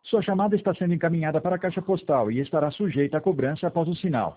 Sua chamada está sendo encaminhada para a caixa postal e estará sujeita a cobrança após o sinal.